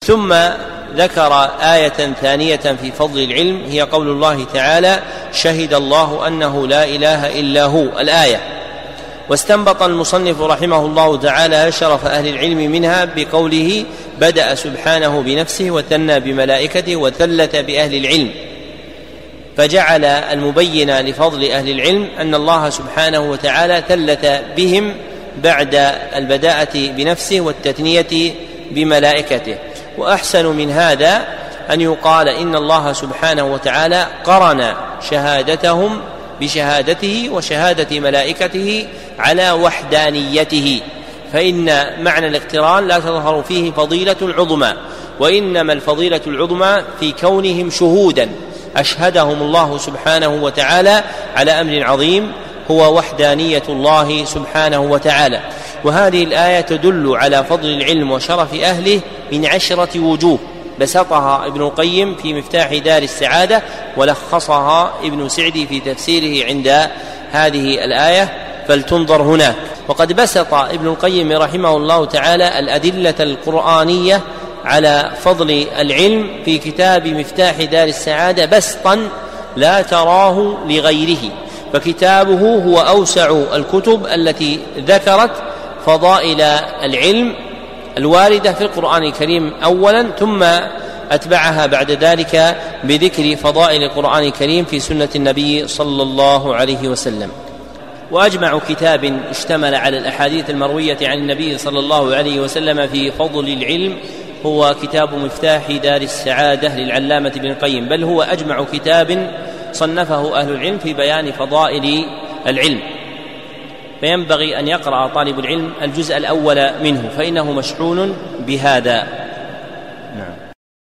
ثم ذكر آية ثانية في فضل العلم هي قول الله تعالى: شهد الله أنه لا إله إلا هو، الآية. واستنبط المصنف رحمه الله تعالى شرف أهل العلم منها بقوله: بدأ سبحانه بنفسه وثنى بملائكته وثلث بأهل العلم، فجعل المبين لفضل أهل العلم أن الله سبحانه وتعالى ثلث بهم بعد البداءة بنفسه والتثنية بملائكته. وأحسن من هذا أن يقال إن الله سبحانه وتعالى قرن شهادتهم بشهادته وشهادة ملائكته على وحدانيته، فإن معنى الاقتران لا تظهر فيه فضيلة العظمى، وإنما الفضيلة العظمى في كونهم شهودا أشهدهم الله سبحانه وتعالى على أمر عظيم هو وحدانية الله سبحانه وتعالى. وهذه الآية تدل على فضل العلم وشرف أهله من 10 وجوه، بسطها ابن القيم في مفتاح دار السعادة، ولخصها ابن سعدي في تفسيره عند هذه الآية، فلتنظر هناك. وقد بسط ابن القيم رحمه الله تعالى الأدلة القرآنية على فضل العلم في كتاب مفتاح دار السعادة بسطا لا تراه لغيره، فكتابه هو أوسع الكتب التي ذكرت فضائل العلم الواردة في القرآن الكريم أولا، ثم أتبعها بعد ذلك بذكر فضائل القرآن الكريم في سنة النبي صلى الله عليه وسلم. وأجمع كتاب اشتمل على الأحاديث المروية عن النبي صلى الله عليه وسلم في فضل العلم هو كتاب مفتاح دار السعادة للعلامة ابن القيم، بل هو أجمع كتاب صنفه أهل العلم في بيان فضائل العلم، فينبغي أن يقرأ طالب العلم الجزء الأول منه فإنه مشحون بهذا. نعم.